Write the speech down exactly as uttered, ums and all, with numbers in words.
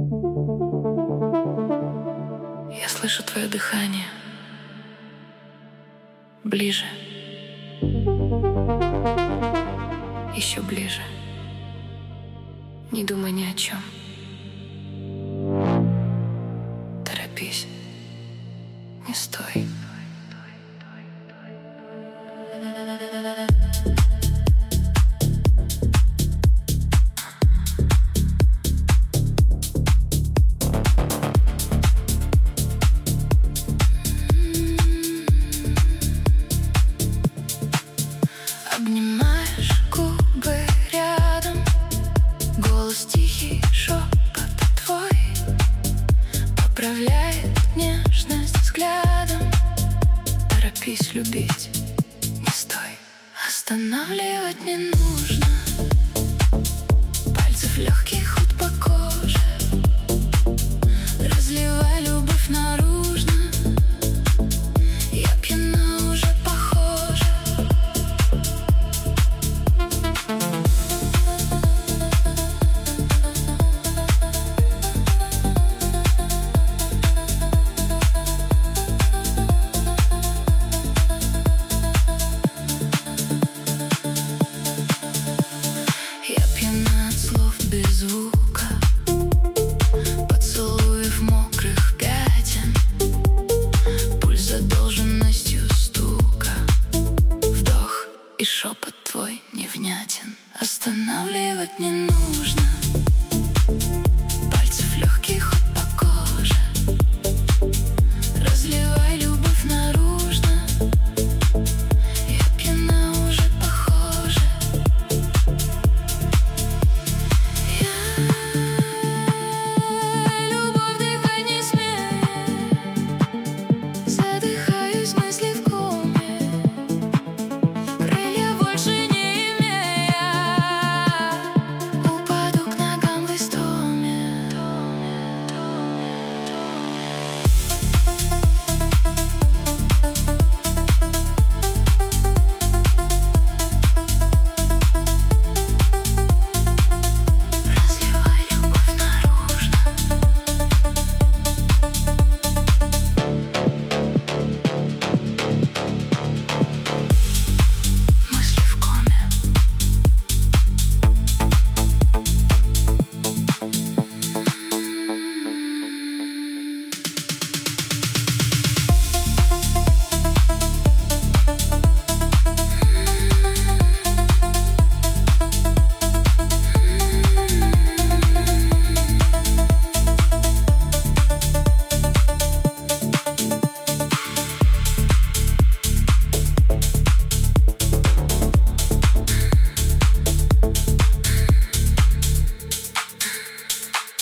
Я слышу твое дыхание ближе, еще ближе. Не думай ни о чем. Торопись, не стой. Обнимаешь губы рядом, голос тихий, шепот твой поправляет нежность взглядом. Торопись любить, не стой. Останавливать не нужно, пальцев легких